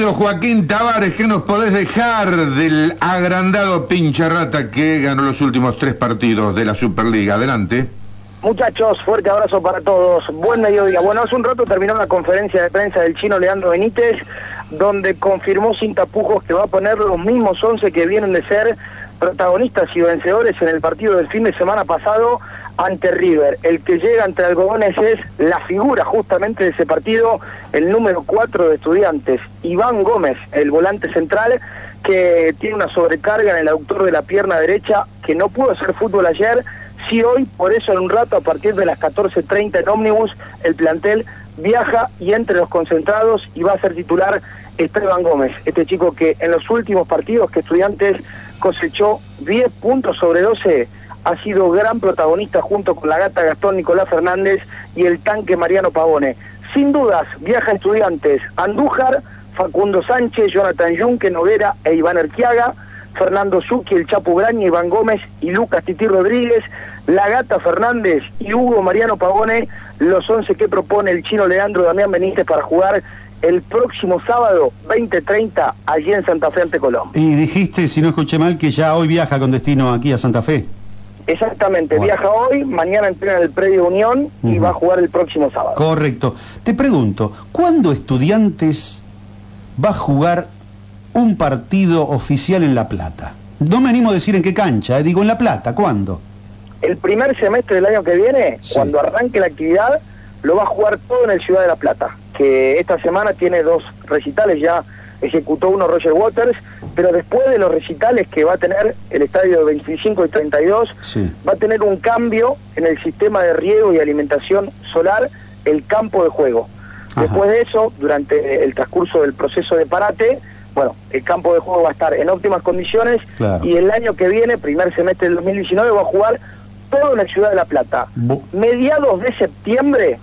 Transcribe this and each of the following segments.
Querido Joaquín Tavares, ¿qué nos podés dejar del agrandado pincha rata que ganó los últimos 3 partidos de la Superliga? Adelante. Muchachos, fuerte abrazo para todos. Buen mediodía. Bueno, hace un rato terminó la conferencia de prensa del chino Leandro Benítez, donde confirmó sin tapujos que va a poner los mismos 11 que vienen de ser protagonistas y vencedores en el partido del fin de semana pasado ante River. El que llega entre algodones es la figura justamente de ese partido, el número 4 de Estudiantes, Iván Gómez, el volante central, que tiene una sobrecarga en el aductor de la pierna derecha, que no pudo hacer fútbol ayer. Sí, hoy, por eso en un rato, a partir de las 14:30 en ómnibus, el plantel viaja y entre los concentrados y va a ser titular Esteban Gómez, este chico que en los últimos partidos que Estudiantes cosechó 10 puntos sobre 12, ha sido gran protagonista junto con la gata Gastón Nicolás Fernández y el tanque Mariano Pavone. Sin dudas, viaja Estudiantes, Andújar, Facundo Sánchez, Jonathan Yunque, Noguera e Iván Erquiaga, Fernando Zucchi, el Chapu Graña, Iván Gómez y Lucas Tití Rodríguez, la Gata Fernández y Hugo Mariano Pavone, los 11 que propone el chino Leandro Damián Benítez para jugar el próximo sábado 20:30 allí en Santa Fe ante Colón. Y dijiste, si no escuché mal, que ya hoy viaja con destino aquí a Santa Fe. Exactamente, bueno. Viaja hoy, mañana entrena en el predio Unión y va a jugar el próximo sábado. Correcto. Te pregunto, ¿cuándo Estudiantes va a jugar un partido oficial en La Plata? No me animo a decir en qué cancha, digo en La Plata, ¿cuándo? El primer semestre del año que viene, sí, cuando arranque la actividad, lo va a jugar todo en el Ciudad de La Plata, que esta semana tiene 2 recitales, ya ejecutó uno Roger Waters, pero después de los recitales que va a tener el estadio 25 y 32, sí, va a tener un cambio en el sistema de riego y alimentación solar, el campo de juego. Ajá. Después de eso, durante el transcurso del proceso de parate, bueno, el campo de juego va a estar en óptimas condiciones, claro, y el año que viene, primer semestre del 2019, va a jugar todo en la Ciudad de La Plata. Mediados de septiembre,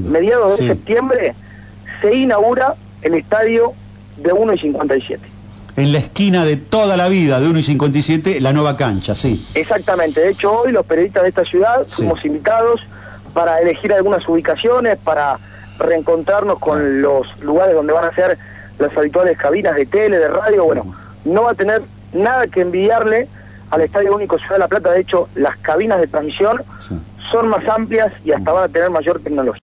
se inaugura el estadio de 1 y 57. En la esquina de toda la vida, de 1 y 57, la nueva cancha, sí. Exactamente. De hecho, hoy los periodistas de esta ciudad fuimos invitados para elegir algunas ubicaciones, para reencontrarnos con los lugares donde van a ser las habituales cabinas de tele, de radio. Bueno, no va a tener nada que envidiarle al Estadio Único Ciudad de La Plata. De hecho, las cabinas de transmisión son más amplias y hasta van a tener mayor tecnología.